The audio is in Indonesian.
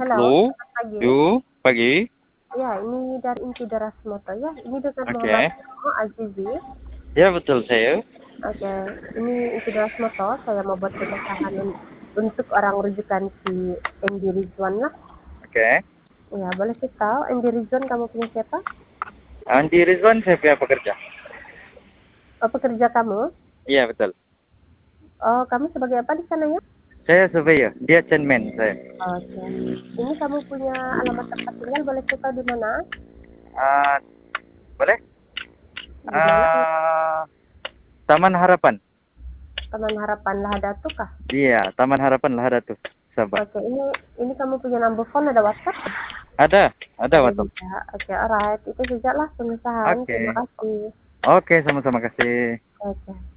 Halo, Halo, selamat pagi. pagi. Ya, ini dari Inti Deras Moto ya. Ini dengan Oke. Muhammad Azizi. Ya, betul saya. Oke, ini Inti Deras Moto. Saya mau buat pemecahan untuk orang rujukan si Andy Rizwan lah. Oke. Ya, boleh sih tahu Andy Rizwan kamu punya siapa? Andi Rizwan, saya punya pekerja. Oh, pekerja kamu? Iya, betul. Oh, kamu sebagai apa di sana ya? Saya surveyor, dia chainman saya. Oke. Ini kamu punya alamat tempat tinggal, boleh sih tahu di mana? Ah, boleh? Di mana? Taman Harapan. Taman Harapan Lahadatu kah? Iya, Taman Harapan lah ada tuh, Sabah. Oke, ini kamu punya number phone, ada WhatsApp? Ada Ada waktu. juga. Oke, alright. Itu sajalah pengesahan. Terima Oke. kasih. Oke, sama-sama kasih. Oke.